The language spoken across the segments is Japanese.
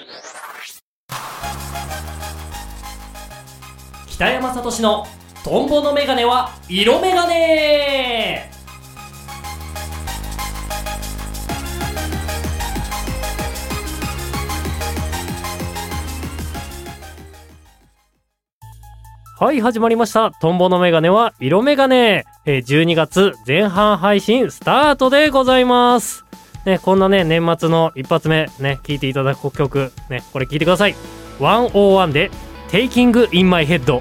北山聡のトンボのメガネは色メガネ。はい、始まりました。トンボのメガネは色メガネ。12月前半配信スタートでございます。ね、こんなね、年末の一発目、ね、聴いていただく曲、ね、これ聴いてください。101で Taking in my head。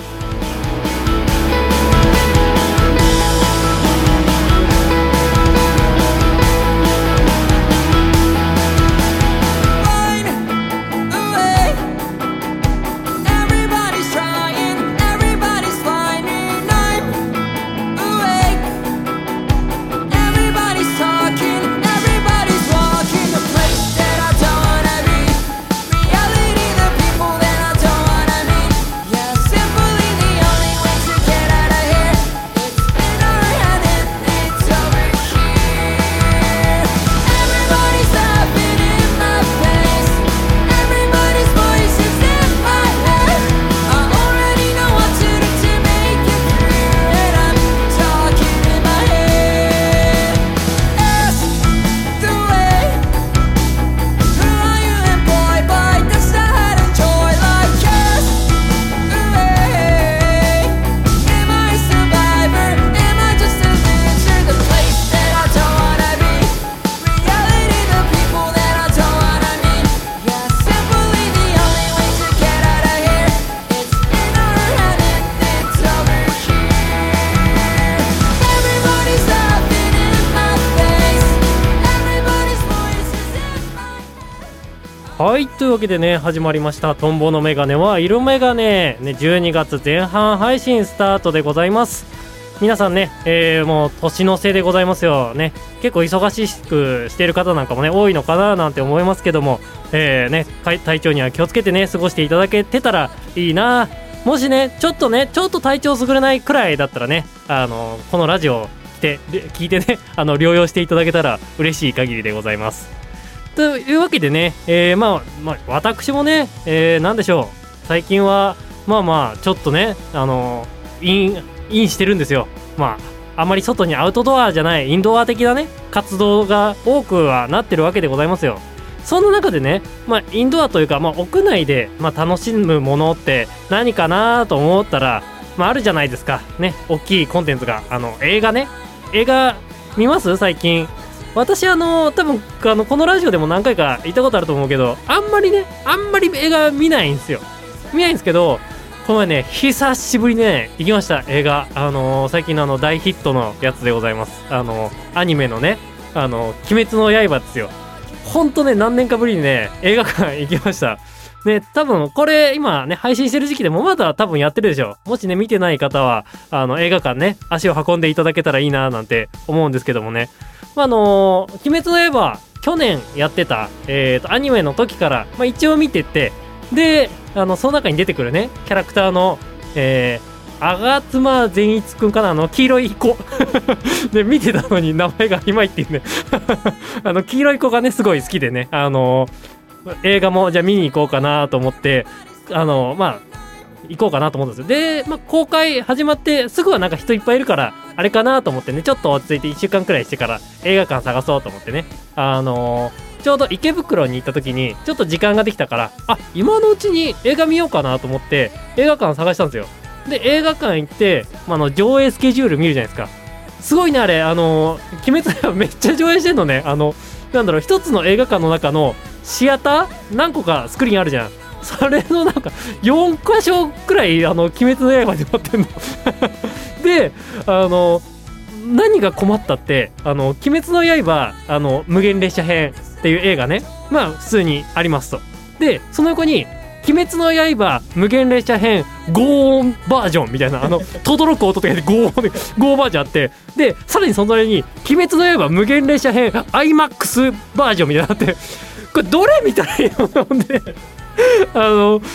はい、というわけでね、始まりましたトンボのメガネは色メガネ、ね、12月前半配信スタートでございます。皆さんね、もう年の瀬でございますよね。結構忙しくしている方なんかもね多いのかななんて思いますけども、ね、体調には気をつけてね過ごしていただけてたらいいな。もしねちょっと体調優れないくらいだったらね、このラジオを聞いてね療養していただけたら嬉しい限りでございます。というわけでね、私もね、なんでしょう、最近はちょっとねインしてるんですよ。あまり外にアウトドアじゃないインドア的なね活動が多くはなってるわけでございますよ。その中でね、インドアというか、屋内で、楽しむものって何かなと思ったら、あるじゃないですかね。大きいコンテンツが映画見ます最近。私多分このラジオでも何回か言ったことあると思うけど、あんまり映画見ないんですけど、この前ね久しぶりにね行きました映画。最近の大ヒットのやつでございます。アニメのね鬼滅の刃ですよ。ほんとね何年かぶりにね映画館行きましたね。多分これ今ね配信してる時期でもまだ多分やってるでしょ。もしね見てない方は映画館ね足を運んでいただけたらいいななんて思うんですけどもね。鬼滅の刃去年やってた、アニメの時から、一応見てて、でその中に出てくるねキャラクターの、吾妻善一くんかな、黄色い子で見てたのに名前がいまいっていうね黄色い子がねすごい好きでね、映画もじゃあ見に行こうかなと思って行こうかなと思ったんですよ。で、公開始まってすぐはなんか人いっぱいいるからあれかなと思ってね、ちょっと落ち着いて1週間くらいしてから映画館探そうと思ってね、ちょうど池袋に行った時にちょっと時間ができたから、今のうちに映画見ようかなと思って映画館探したんですよ。で映画館行って、上映スケジュール見るじゃないですか。すごいねあれ、鬼滅の刃めっちゃ上映してんのね。一つの映画館の中のシアター何個かスクリーンあるじゃん。それのなんか4箇所くらい鬼滅の刃で持ってんので何が困ったって鬼滅の刃無限列車編っていう映画ね普通にありますと。でその横に鬼滅の刃無限列車編ゴーンバージョンみたいな轟く音とかでゴーバージョンあって、でさらにその隣に鬼滅の刃無限列車編 IMAX バージョンみたいなのあって、これどれ見たらいいので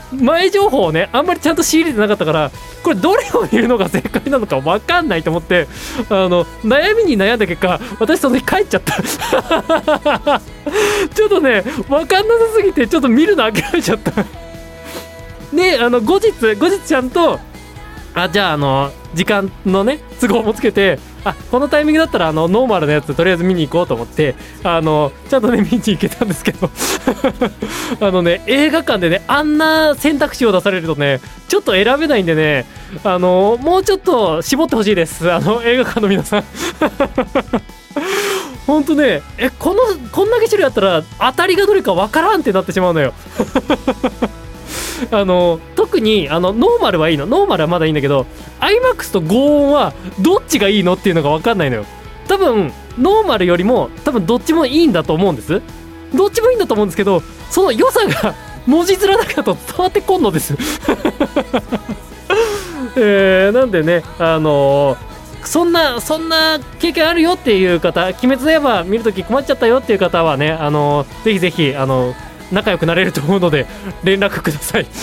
前情報をねあんまりちゃんと仕入れてなかったから、これどれを見るのが正解なのか分かんないと思って、悩みに悩んだ結果、私その日帰っちゃったちょっとね分かんなさすぎてちょっと見るの諦めちゃったで後日ちゃんとじゃあ時間のね都合もつけて、このタイミングだったらノーマルなやつとりあえず見に行こうと思ってちゃんとね見に行けたんですけど映画館でねあんな選択肢を出されるとねちょっと選べないんでね、もうちょっと絞ってほしいです、映画館の皆さんほんとねこんだけ種類あったら当たりがどれかわからんってなってしまうのよ特にノーマルはいいの、ノーマルはまだいいんだけど IMAX と5音はどっちがいいのっていうのが分かんないのよ。多分ノーマルよりも多分どっちもいいんだと思うんです。どっちもいいんだと思うんですけど、その良さが文字面だけだと伝わってこんのですなんでねそんな経験あるよっていう方、鬼滅の刃見るとき困っちゃったよっていう方はねぜひぜひ仲良くなれると思うので連絡ください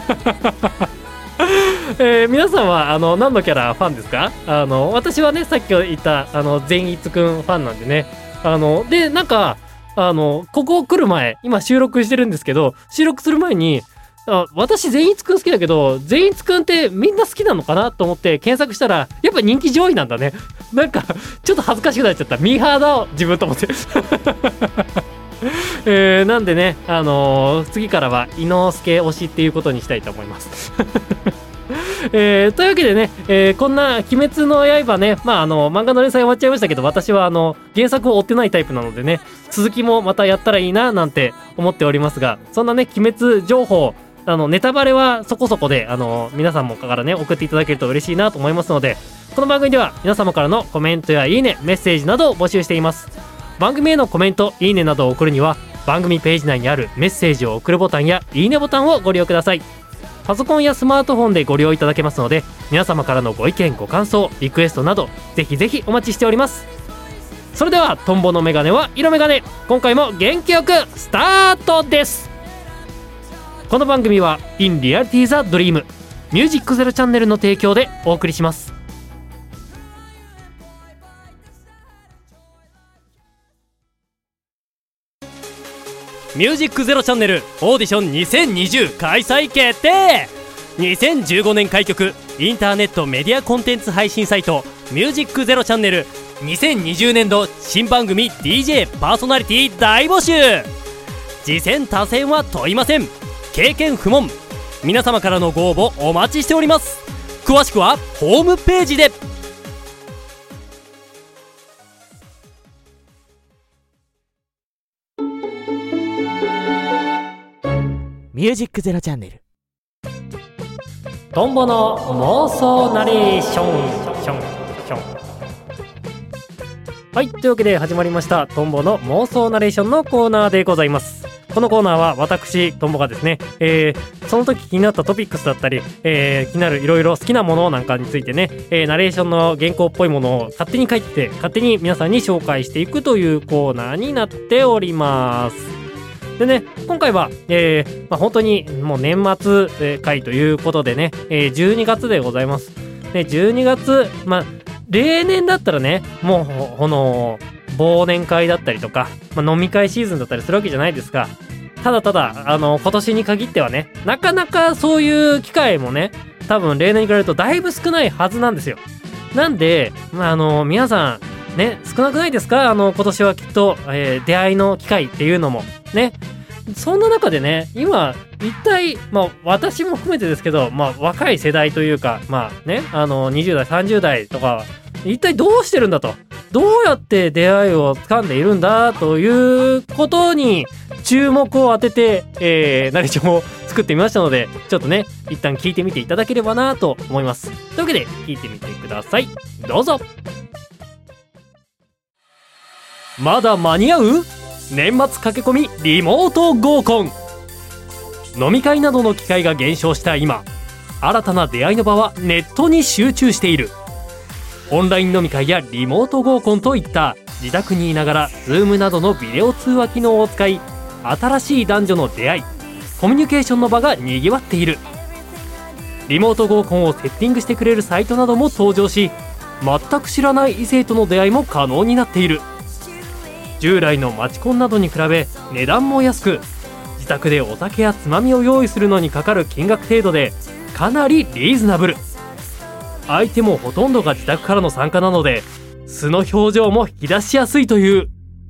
皆さんは何のキャラファンですか？私はねさっき言った善逸くんファンなんでね、でなんかここ来る前、今収録してるんですけど、収録する前に私善逸くん好きだけど善逸くんってみんな好きなのかなと思って検索したらやっぱ人気上位なんだね。なんかちょっと恥ずかしくなっちゃった、ミーハーだ自分と思ってなんでね、次からは伊之助推しっていうことにしたいと思いますというわけでね、こんな鬼滅の刃ね、漫画の連載終わっちゃいましたけど、私は原作を追ってないタイプなのでね、続きもまたやったらいいななんて思っておりますが、そんなね鬼滅情報ネタバレはそこそこで皆さんもからね送っていただけると嬉しいなと思いますので、この番組では皆様からのコメントやいいね、メッセージなどを募集しています。番組へのコメント、いいねなどを送るには番組ページ内にあるメッセージを送るボタンやいいねボタンをご利用ください。パソコンやスマートフォンでご利用いただけますので、皆様からのご意見ご感想リクエストなどぜひぜひお待ちしております。それではトンボのメガネは色メガネ、今回も元気よくスタートです。この番組は In Reality the Dream ミュージックゼロチャンネルの提供でお送りします。ミュージックゼロチャンネルオーディション2020開催決定。2015年開局インターネットメディアコンテンツ配信サイトミュージックゼロチャンネル、2020年度新番組 DJ パーソナリティ大募集。次戦他戦は問いません、経験不問。皆様からのご応募お待ちしております。詳しくはホームページで。 ミュージックゼロチャンネルトンボの妄想ナレーション。はい、というわけで始まりましたトンボの妄想ナレーションのコーナーでございます。このコーナーは私トンボがですね、その時気になったトピックスだったり、気になるいろいろ好きなものなんかについてね、ナレーションの原稿っぽいものを勝手に書いて勝手に皆さんに紹介していくというコーナーになっております。でね、今回は、本当にもう年末回ということでね、12月でございます。で12月、例年だったらね、もうこの忘年会だったりとか、飲み会シーズンだったりするわけじゃないですか。ただ今年に限ってはね、なかなかそういう機会もね、多分例年に比べるとだいぶ少ないはずなんですよ。なんで、皆さんね、少なくないですか？今年はきっと、出会いの機会っていうのもね。そんな中でね、今一体私も含めてですけど、若い世代というか20代30代とか一体どうしてるんだと、どうやって出会いを掴んでいるんだということに注目を当てて、ナレーションを作ってみましたので、ちょっとね一旦聞いてみていただければなと思います。というわけで聞いてみてください。どうぞ。まだ間に合う？年末駆け込みリモート合コン。飲み会などの機会が減少した今、新たな出会いの場はネットに集中している。オンライン飲み会やリモート合コンといった自宅にいながら Zoom などのビデオ通話機能を使い、新しい男女の出会い、 コミュニケーションの場が賑わっている。リモート合コンをセッティングしてくれるサイトなども登場し、全く知らない異性との出会いも可能になっている。従来のマチコンなどに比べ値段も安く、自宅でお酒やつまみを用意するのにかかる金額程度でかなりリーズナブル。相手もほとんどが自宅からの参加なので、素の表情も引き出しやすいという。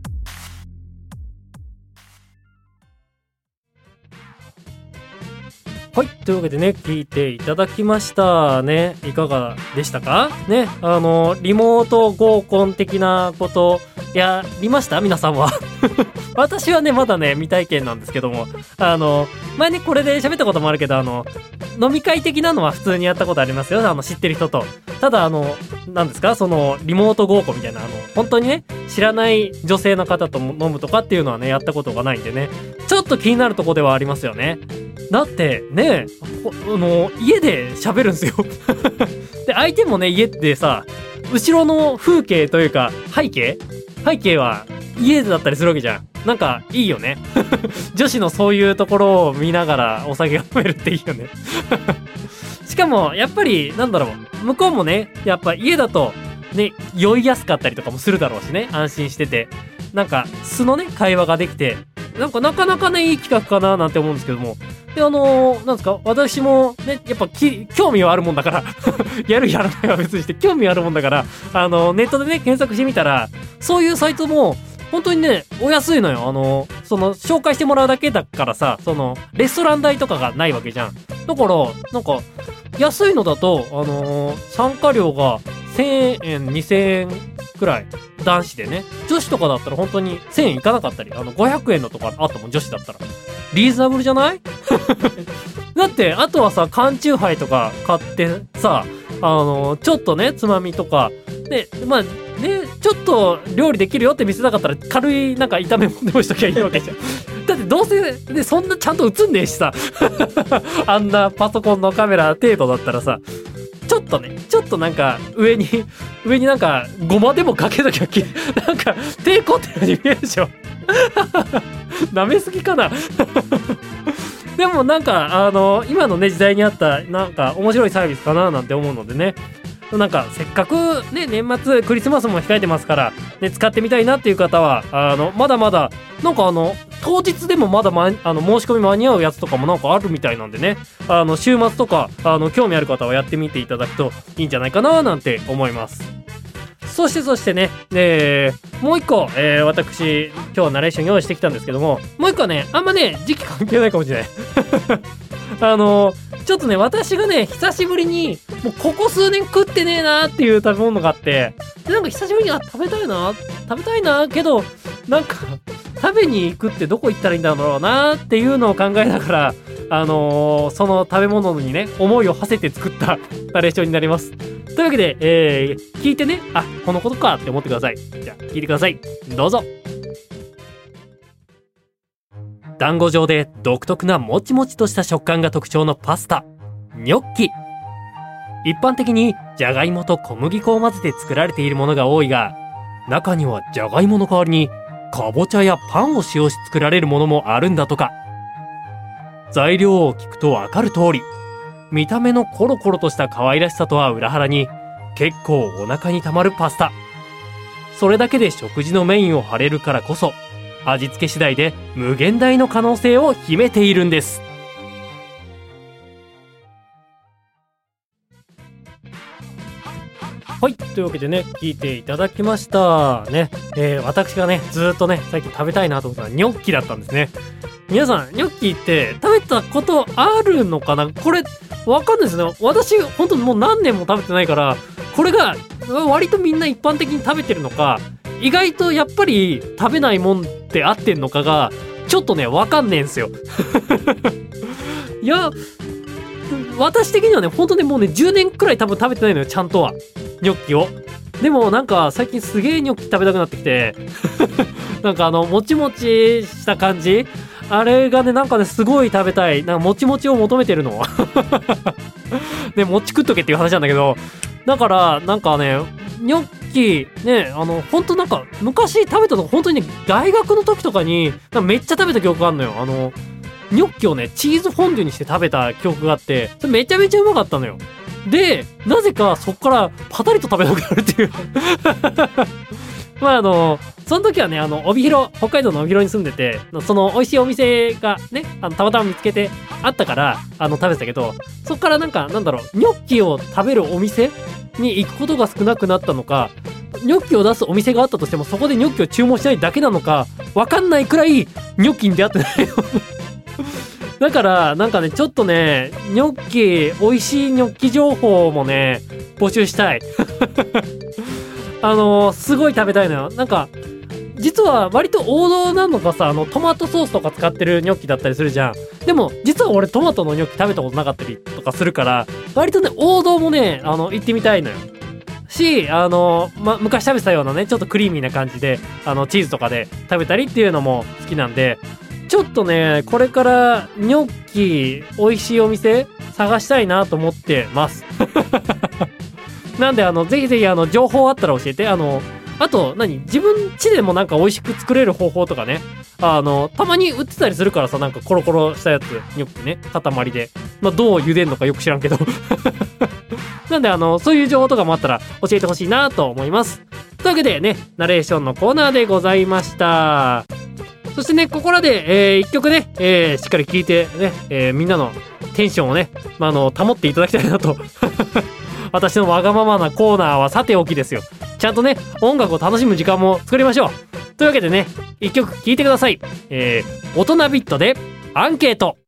はい、というわけでね、聞いていただきましたね。いかがでしたかね。リモート合コン的なことやりました皆さんは。私はねまだね未体験なんですけども、前ねこれで喋ったこともあるけど、飲み会的なのは普通にやったことありますよ、知ってる人と。ただ何ですか、そのリモート合コンみたいな本当にね知らない女性の方と飲むとかっていうのはねやったことがないんでね、ちょっと気になるとこではありますよね。だってね家で喋るんですよ。で相手もね家でさ、後ろの風景というか背景は家だったりするわけじゃん。なんかいいよね。女子のそういうところを見ながらお酒が飲めるっていいよね。しかもやっぱりなんだろう、向こうもねやっぱ家だとね酔いやすかったりとかもするだろうしね、安心しててなんか素のね会話ができて、なんかなかなかねいい企画かななんて思うんですけども。でなんですか、私もねやっぱ興味はあるもんだからやるやらないは別にして興味あるもんだから、ネットでね検索してみたらそういうサイトも本当にねお安いのよ。その紹介してもらうだけだからさ、そのレストラン代とかがないわけじゃん。だからなんか安いのだと参加料が1000円2000円くらい、男子でね。女子とかだったら本当に1000円いかなかったり、500円のとかあったもん、女子だったら。リーズナブルじゃない？だってあとはさ缶チューハイとか買ってさ、ちょっとねつまみとかで、まあねちょっと料理できるよって見せたかったら軽いなんか炒め物でもしときゃいいわけじゃん。だってどうせねそんなちゃんと映んねえしさ。あんなパソコンのカメラ程度だったらさ、ちょっとなんか上になんかごまでもかけときゃなんか抵抗ってように見えるでしょ。舐めすぎかな。でもなんか今のね時代にあったなんか面白いサービスかななんて思うのでね、なんかせっかくね年末クリスマスも控えてますからね、使ってみたいなっていう方はまだまだなんか当日でもまだ申し込み間に合うやつとかもなんかあるみたいなんでね、週末とか興味ある方はやってみていただくといいんじゃないかななんて思います。そしてね、もう一個、私今日ナレーション用意してきたんですけども、もう一個ねあんまね時期関係ないかもしれない。ちょっとね私がね久しぶりにもうここ数年食ってねえなーっていう食べ物があって、でなんか久しぶりに食べたいなけどなんか食べに行くってどこ行ったらいいんだろうなっていうのを考えながらその食べ物にね思いを馳せて作ったナレーションになります。というわけで、聞いてね、あこのことかって思ってください。じゃあ聞いてください、どうぞ。団子状で独特なもちもちとした食感が特徴のパスタニョッキ。一般的にじゃがいもと小麦粉を混ぜて作られているものが多いが、中にはじゃがいもの代わりにかぼちゃやパンを使用し作られるものもあるんだとか。材料を聞くとわかる通り、見た目のコロコロとした可愛らしさとは裏腹に結構お腹にたまるパスタ。それだけで食事のメインを張れるからこそ、味付け次第で無限大の可能性を秘めているんです。はい、というわけでね聞いていただきましたね。私がねずっとね最近食べたいなと思ったのはニョッキだったんですね。皆さんニョッキって食べたことあるのかな。これわかんないですね。私本当にもう何年も食べてないから、これが割とみんな一般的に食べてるのか、意外とやっぱり食べないもんって合ってんのかがちょっとねわかんねえんすよ。いや私的にはね本当にもうね10年くらい多分食べてないのよ、ちゃんとはニョッキを。でもなんか最近すげえニョッキ食べたくなってきてなんかもちもちした感じ、あれがねなんかねすごい食べたい。なんかもちもちを求めてるの。ね、もち食っとけっていう話なんだけど、だからなんかねニョッキねほんとなんか昔食べたの本当にね大学の時とかになんかめっちゃ食べた記憶があるのよ。 ニョッキをねチーズフォンデュにして食べた記憶があって、それめちゃめちゃうまかったのよ。でなぜかそっからパタリと食べなくなるっていうまあその時はね帯広、北海道の帯広に住んでて、その美味しいお店がねたまたま見つけてあったから食べてたけど、そっからなんだろう、ニョッキを食べるお店に行くことが少なくなったのか、ニョッキを出すお店があったとしてもそこでニョッキを注文しないだけなのかわかんないくらいニョッキに出会ってないよだからなんかねちょっとねニョッキ、美味しいニョッキ情報もね募集したいすごい食べたいのよ。なんか実は割と王道なのがさ、トマトソースとか使ってるニョッキだったりするじゃん。でも実は俺トマトのニョッキ食べたことなかったりとかするから、割とね王道もね行ってみたいのよ。し昔食べてたようなねちょっとクリーミーな感じでチーズとかで食べたりっていうのも好きなんで、ちょっとねこれからニョッキ美味しいお店探したいなと思ってますなんでぜひぜひ情報あったら教えて。あと自分家でもなんか美味しく作れる方法とかね、たまに売ってたりするからさ、なんかコロコロしたやつニョッキね、塊でどう茹でんのかよく知らんけどなんでそういう情報とかもあったら教えてほしいなと思います。というわけでね、ナレーションのコーナーでございました。そしてね、ここらで、一曲ね、しっかり聴いてね、みんなのテンションをね、保っていただきたいなと私のわがままなコーナーはさておきですよ。ちゃんとね音楽を楽しむ時間も作りましょう。というわけでね、一曲聴いてください。大人ビットでアンケート。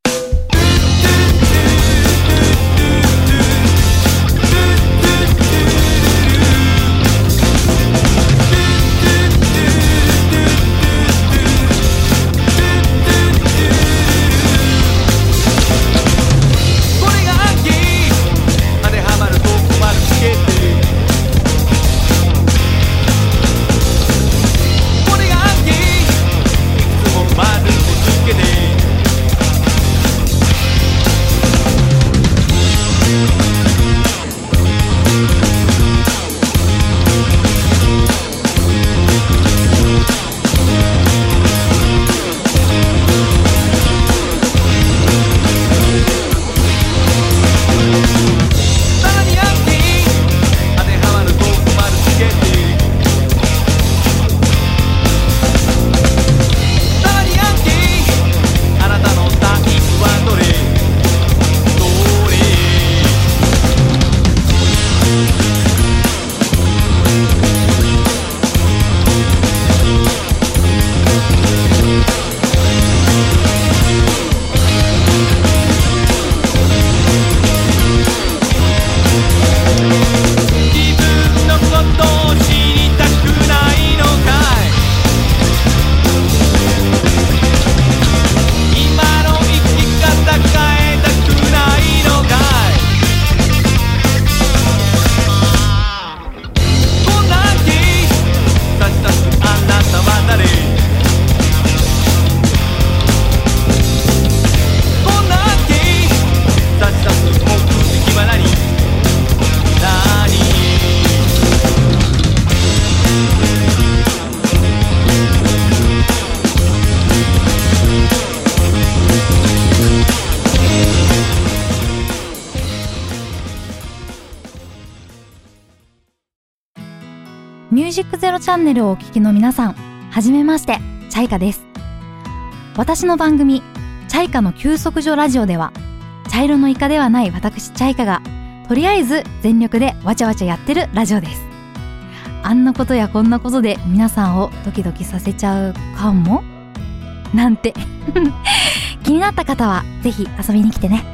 ミュージックゼロチャンネルをお聞きの皆さん、はじめまして、チャイカです。私の番組、チャイカの休息所ラジオでは、茶色のイカではない私チャイカが、とりあえず全力でわちゃわちゃやってるラジオです。あんなことやこんなことで皆さんをドキドキさせちゃうかもなんて気になった方はぜひ遊びに来てね。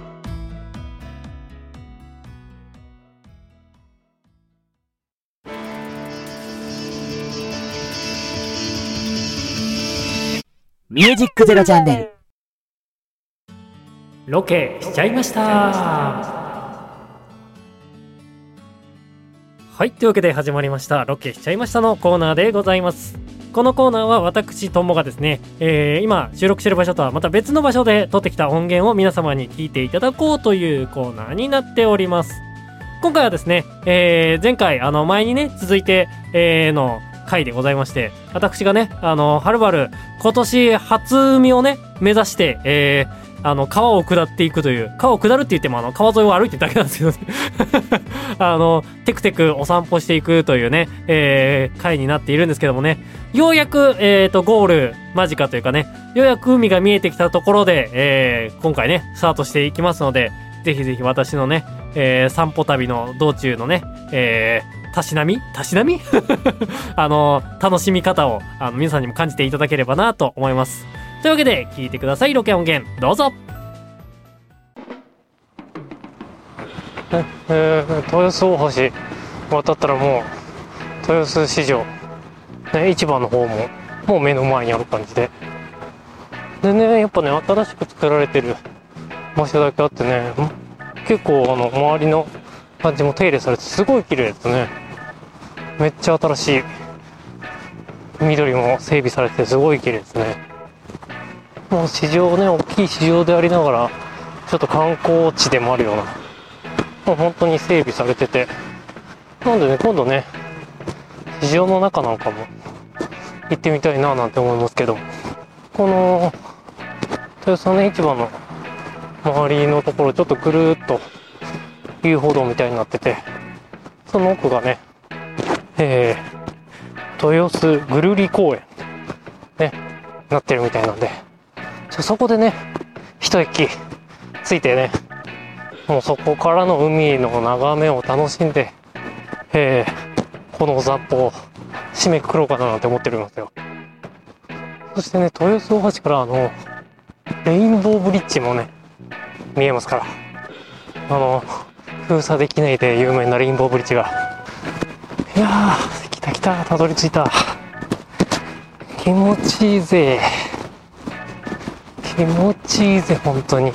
ミュージックゼロチャンネル。 ロケしちゃいました。はい、というわけで始まりましたロケしちゃいましたのコーナーでございます。このコーナーは私ともがですね、今収録している場所とはまた別の場所で撮ってきた音源を皆様に聞いていただこうというコーナーになっております。今回はですね、前回前にね続いて、の回でございまして、私がねはるばる今年初海をね目指して、川を下っていくという、川を下るって言っても川沿いを歩いてるだけなんですけどテクテクお散歩していくというね、回になっているんですけどもね、ようやく、ゴール間近というかね、ようやく海が見えてきたところで、今回ねスタートしていきますので、ぜひぜひ私のね、散歩旅の道中のね、たしなみ楽しみ方を皆さんにも感じていただければなと思います。というわけで聞いてください。ロケ音源どうぞ。豊洲大橋渡ったらもう豊洲市場、ね、市場の方ももう目の前にある感じで、でね、やっぱね新しく作られてる場所だけあってね、結構周りの感じも手入れされてすごい綺麗ですね。めっちゃ新しい緑も整備されてすごい綺麗ですね。もう市場ね、大きい市場でありながらちょっと観光地でもあるような、もう本当に整備されてて、なんでね今度ね市場の中なんかも行ってみたいななんて思いますけど、この豊洲のね市場の周りのところちょっとぐるーっと遊歩道みたいになってて、その奥がね、豊洲ぐるり公園ねなってるみたいなんで、そこでね一息ついてね、もうそこからの海の眺めを楽しんで、この散歩を締めくくろうかななんて思ってるんですよ。そしてね豊洲大橋からレインボーブリッジもね見えますから、封鎖できないで有名なレインボーブリッジが、いやー来た来た、たどり着いた。気持ちいいぜ、気持ちいいぜ本当に。い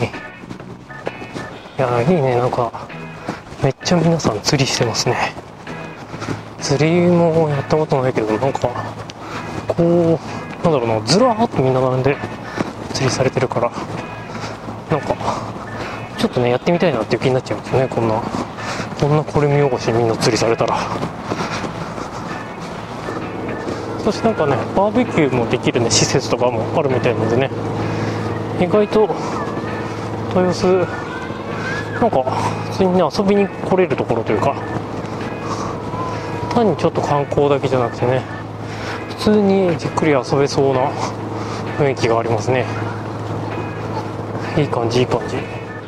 やいいね、なんかめっちゃ皆さん釣りしてますね。釣りもやったことないけど、なんかこうなんだろうな、ずらーっとみんな並んで釣りされてるから、なんかちょっとねやってみたいなっていう気になっちゃいますね。こんなこれ見よがしみんな釣りされたら。そしてなんかねバーベキューもできるね施設とかもあるみたいなのでね、意外と豊洲なんか普通にね遊びに来れるところというか、単にちょっと観光だけじゃなくてね、普通にじっくり遊べそうな雰囲気がありますね。いい感じいい感じ。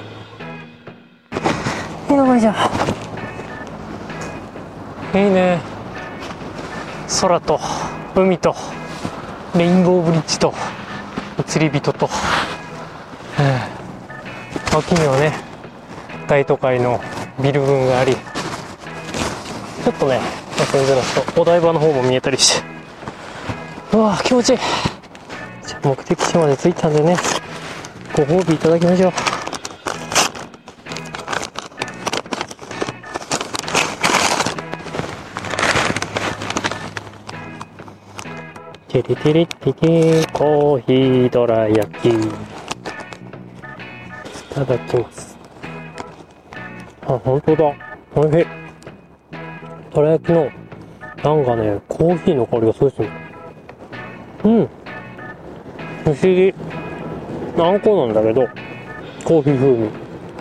よいしょ、いいね、空と海とレインボーブリッジと釣り人と、脇にはね大都会のビル群があり、ちょっとね目線ずらすとお台場の方も見えたりして、うわ気持ちいい。じゃあ目的地まで着いたんでね、ご褒美いただきましょう。テリテリテリコーヒーどら焼きいただきます。あ、本当だ、おいしい。どら焼きのなんかねコーヒーの香りがすごいですね。不思議、あんこなんだけどコーヒー風味。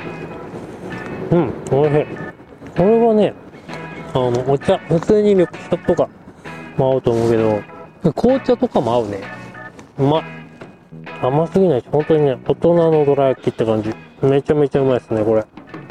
おいしい。これはねお茶、普通に緑茶とかも合うと思うけど、紅茶とかも合うね。うまい。甘すぎないし、本当にね、大人のどら焼きって感じ。めちゃめちゃうまいですね、これ。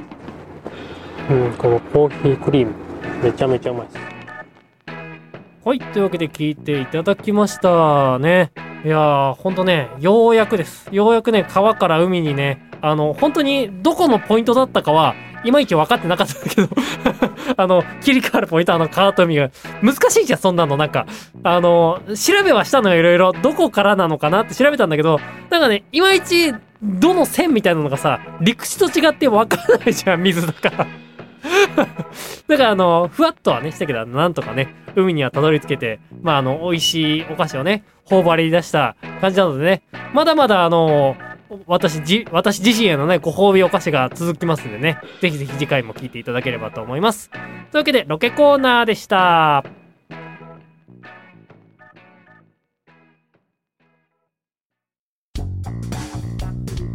このコーヒークリーム、めちゃめちゃうまいです。はい、というわけで聞いていただきましたね。いやー、ほんとね、ようやくです。ようやくね、川から海にね、本当にどこのポイントだったかは、いまいち分かってなかったんだけど切り替わるポイント、川と海が難しいじゃん、そんなの。なんか調べはしたのよ、いろいろどこからなのかなって調べたんだけど、なんかねいまいちどの線みたいなのがさ、陸地と違って分からないじゃん、水だからだからふわっとはねしたけど、なんとかね海にはたどり着けて、美味しいお菓子をね頬張り出した感じなのでね、まだまだ私自身へのねご褒美お菓子が続きますんでね、ぜひぜひ次回も聞いていただければと思います。というわけでロケコーナーでした。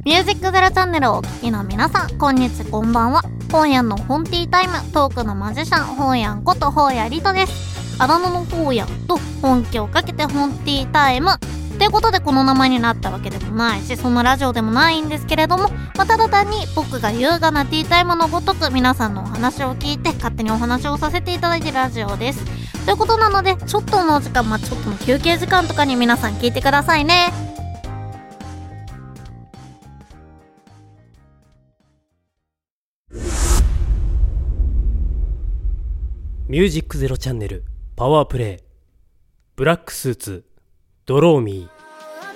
ミュージックゼロチャンネルをお聞きの皆さん、こんにちこんばんは。本屋の本ティータイム、トークのマジシャン、本屋こと本屋リトです。あだ名の本屋と本気をかけて本ティータイムってことでこの名前になったわけでもないし、そんなラジオでもないんですけれども、ただ単に僕が優雅なティータイムのごとく皆さんのお話を聞いて勝手にお話をさせていただいているラジオです。ということなので、ちょっとのお時間、ちょっとの休憩時間とかに皆さん聞いてくださいね。 ミュージックゼロチャンネルパワープレイブラックスーツドローミー。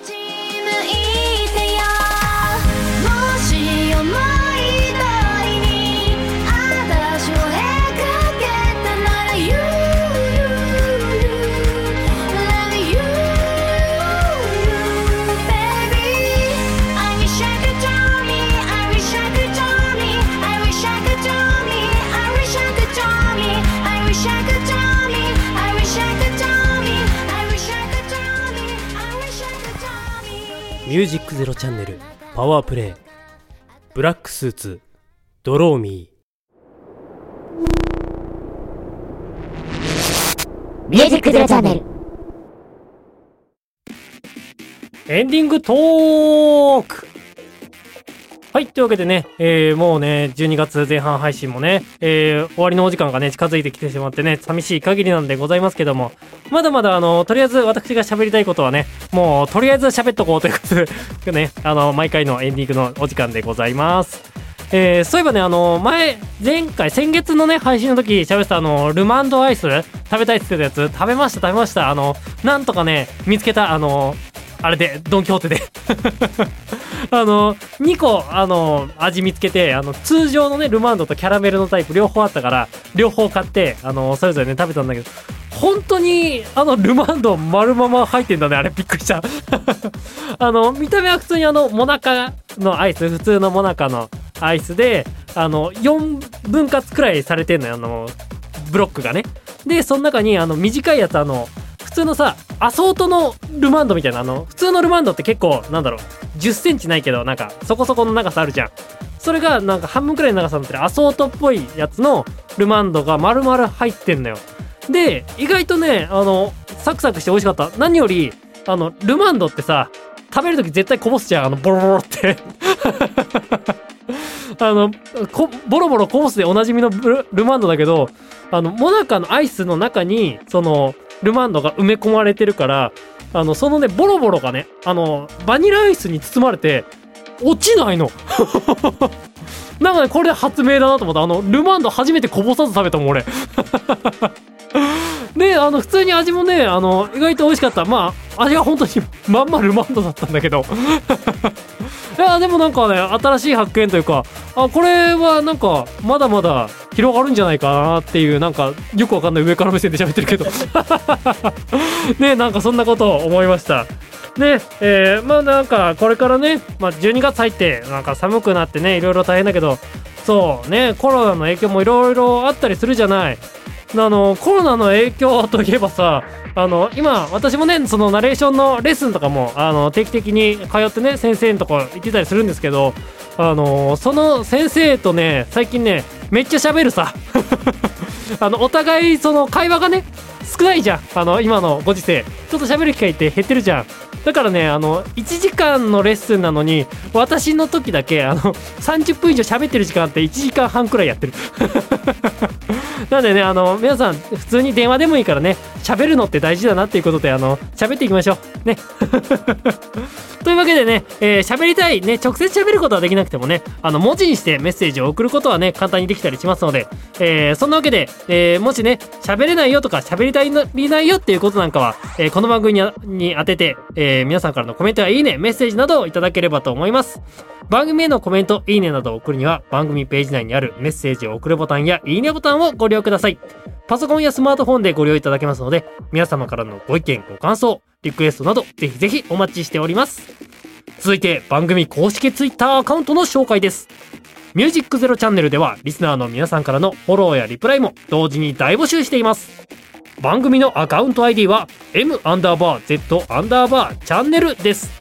ミュージックゼロチャンネルパワープレイブラックスーツドローミミュージックゼロチャンネルエンディングトーク。はい、というわけでね、もうね12月前半配信もね、終わりのお時間がね近づいてきてしまってね、寂しい限りなんでございますけども、まだまだとりあえず私が喋りたいことはね、もうとりあえず喋っとこうということでね、毎回のエンディングのお時間でございます。そういえばね、先月のね配信の時喋ってたルマンドアイス食べたいって言ってたやつ食べました。なんとかね見つけた、あれでドンキホーテで2個味見つけて、通常のねルマンドとキャラメルのタイプ両方あったから両方買って、それぞれね食べたんだけど、本当にルマンド丸まま入ってんだね。あれびっくりした見た目は普通にモナカのアイス、普通のモナカのアイスで4分割くらいされてんのよ、ブロックがね。でその中に短いやつ、普通のさアソートのルマンドみたいな、普通のルマンドって結構なんだろう10センチないけどなんかそこそこの長さあるじゃん。それがなんか半分くらいの長さになってるアソートっぽいやつのルマンドが丸々入ってんのよ。で意外とねサクサクして美味しかった。何よりルマンドってさ食べるとき絶対こぼすじゃん、ボロボロってボロボロこぼすでおなじみのルマンドだけど、モナカのアイスの中にそのルマンドが埋め込まれてるから、そのねボロボロがねバニラアイスに包まれて落ちないのなんかねこれ発明だなと思った。ルマンド初めてこぼさず食べたもん俺で普通に味もね意外と美味しかった。まあ味が本当にまんまルマンドだったんだけどいやでもなんかね新しい発見というか、これはなんかまだまだ広がるんじゃないかなっていう、なんかよくわかんない上から目線で喋ってるけどね、なんかそんなことを思いましたね。まあなんかこれからね、12月入ってなんか寒くなってね、いろいろ大変だけど、そうねコロナの影響もいろいろあったりするじゃない。コロナの影響といえばさ、今私もねそのナレーションのレッスンとかも定期的に通ってね先生のとこ行ってたりするんですけど、その先生とね最近ねめっちゃ喋るさお互いその会話がね少ないじゃん。今のご時世ちょっと喋る機会って減ってるじゃん。だからね1時間のレッスンなのに私の時だけ30分以上喋ってる時間って1時間半くらいやってるなんでね皆さん普通に電話でもいいからね喋るのって大事だなっていうことで喋っていきましょうねというわけでね喋りたいね、直接喋ることはできなくてもね文字にしてメッセージを送ることはね簡単にできたりしますので、そんなわけで、もしね喋れないよとか喋り足りないよっていうことなんかは、この番組に当てて、皆さんからのコメントやいいねメッセージなどをいただければと思います。番組へのコメントいいねなどを送るには番組ページ内にあるメッセージを送るボタンやいいねボタンをご利用ください。パソコンやスマートフォンでご利用いただけますので、皆様からのご意見ご感想リクエストなどぜひぜひお待ちしております。続いて番組公式ツイッターアカウントの紹介です。ミュージックゼロチャンネルではリスナーの皆さんからのフォローやリプライも同時に大募集しています。番組のアカウント ID は M_Z_チャンネルです。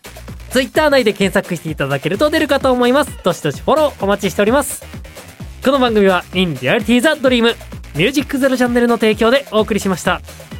Twitter 内で検索していただけると出るかと思います。どしどしフォローお待ちしております。この番組は In Reality the Dream ミュージックゼロチャンネルの提供でお送りしました。